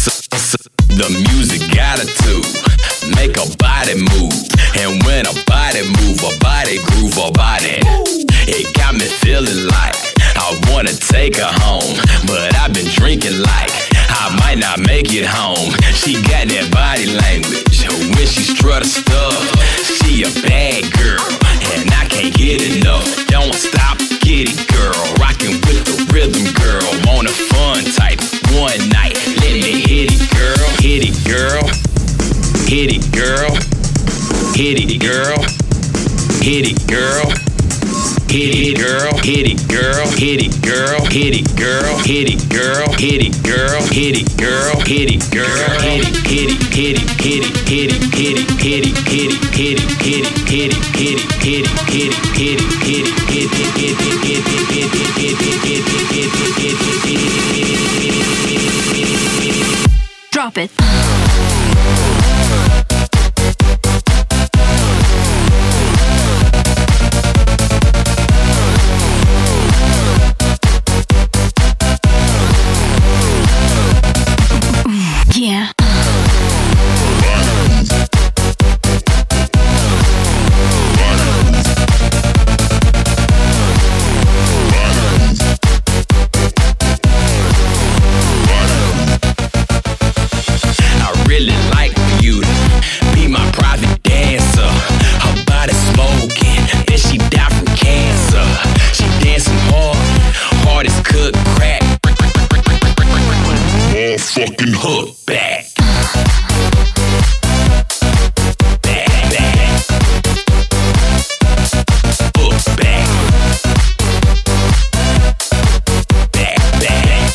The music got it to make a body move, and when a body move, a body groove, a body. It got me feeling like I wanna take her home, but I've been drinking like I might not make it home. She got that body language when she strut her stuff. She a bad girl, and I can't get enough. Don't stop, get it, girl. Rockin' with the rhythm, girl. On a fun type one night. Let me hit it, girl. Hit it, girl. Hit it, girl. Hit it, girl. Hit it, girl. Hit it, girl. Hit it, girl. Hit it, girl. Hit it, girl. Hit it, girl. Hit it, girl. Hit it, girl. Hit it, girl. Hit it, hit it, hit it, hit it, hit it, hit it, hit it, hit it, hit it, hit it, hit it, hit it, hit it, hit it, hit it, hit it, hit it, Drop it. Yeah. I really like for you to be my private dancer. Her body smoking, then she died from cancer. She dancing hard, hard as cook crack. All fucking hook back. Back, back. Hook back. Back, back.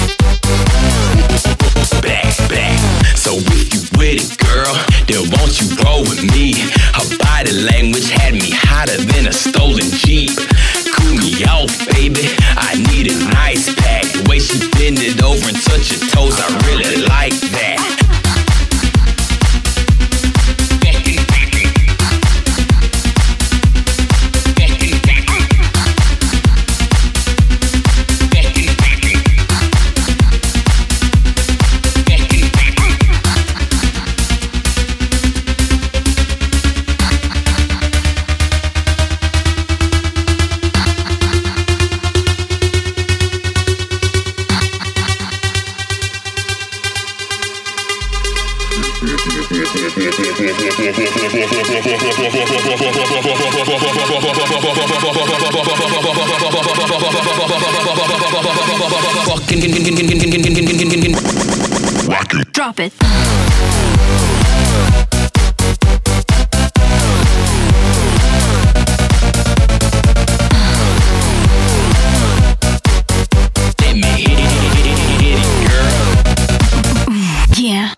Back, back. So if you with it, girl, then won't you roll with me? Her body language had me hotter than a stolen Jeep. Cool me off, baby, I need a nice pack. The way she bend it over and touch her toes, I really like that. Drop it. Let me hit it, girl. Yeah.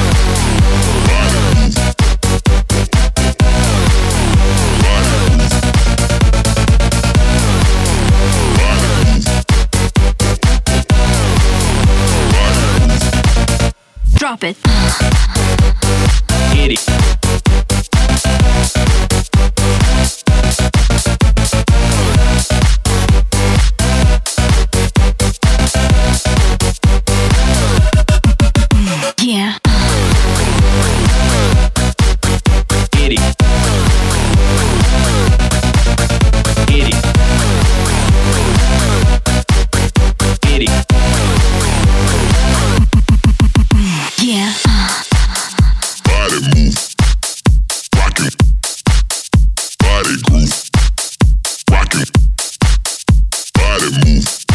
Drop it. Hit it. Yeah. Hit it. Hit it. Hit it. Yeah. Body move, rockin'. Body groove, rockin'. Body move.